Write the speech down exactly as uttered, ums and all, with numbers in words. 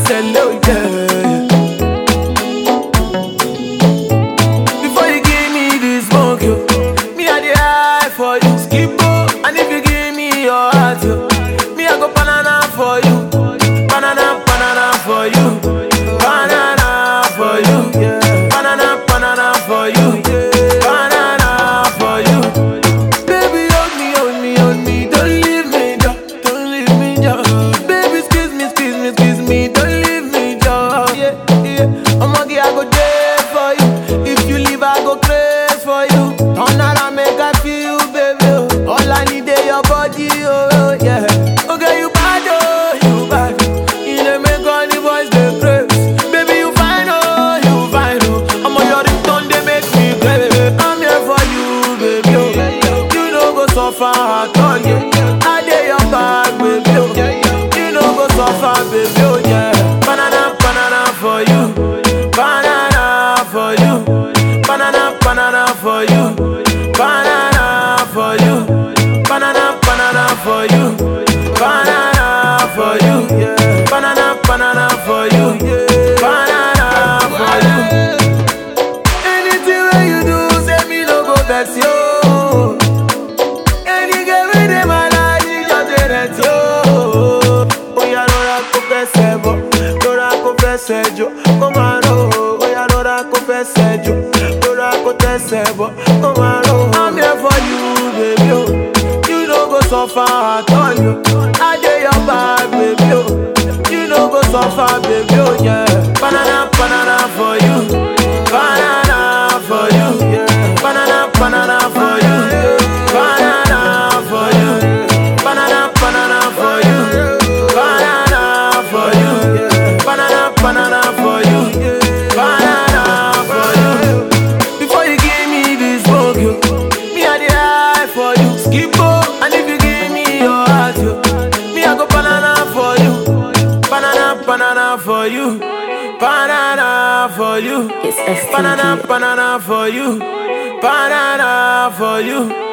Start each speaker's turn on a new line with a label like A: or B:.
A: hello, yeah. Before you give me this smoke, yo, me I the eye for you, skippo. And if you give me your heart, yo, me I go banana for you, banana, banana for you, banana for you, yeah. Banana, banana for you, yeah. Banana for you. Baby, hold me, hold me, hold me, don't leave me, down, don't leave me, down. Baby, squeeze me, squeeze me, squeeze me, don't leave me, down. Yeah, yeah. I'm okay, I go there for you. If you leave, I go crazy for you. Turn around, make I feel, baby. Oh. All I need is your body, oh, oh yeah. Okay, you bad, oh, you bad. You dey make all the boys dey crazy. Baby, you fine, oh, you fine, oh. I'm on your ringtone, they make me crazy. I'm here for you, baby, oh. You know go suffer at all, yeah. I dey your back, baby, oh. You know go suffer, baby, oh, yeah. Banana, banana for you. Banana for you. Banana, banana for you. Banana for you. Banana, banana for you. Banana for you. Yeah. Banana, banana for you. Yeah. Banana for you. Anything that you do, say me no go vex you. Any girl with them I like, you just dey rent you. Oh yeah, Lora confesse bo, Lora confesse jo, come on oh. Oh yeah, Lora confesse jo, Lora confesse bo, come on oh. I'm here for you, baby oh. You no go suffer at all yo. I dey your back, baby oh. You no go suffer, baby oh yeah. Banana, banana for you, banana for you, yeah. Banana, banana for you, banana for you, banana, banana for you, banana for you, yeah. Banana, banana for you, banana for you. Before you give me this smoke, yo, me I the eye for you, skippo. And if you give me your heart, yo, me I go banana for you, banana, banana for you, banana for you,
B: It's S T G.
A: banana, banana for you, banana for you.